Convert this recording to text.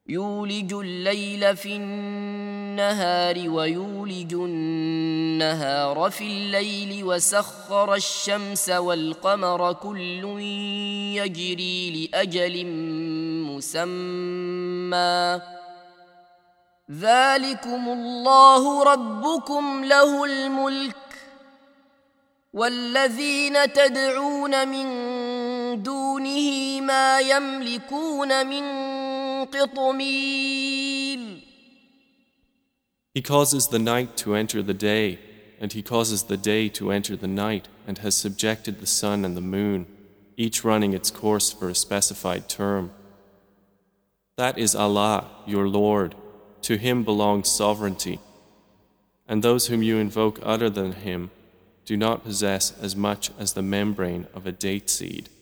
يولج الليل في النهار ويولج النهار في الليل وسخر الشمس والقمر كل يجري لأجل مسمى ذلكم الله ربكم له الملك والذين تدعون من دونه ما يملكون من قطمير. He causes the night to enter the day, and he causes the day to enter the night, and has subjected the sun and the moon, each running its course for a specified term. That is Allah, your Lord. To Him belongs sovereignty. And those whom you invoke other than Him do not possess as much as the membrane of a date seed.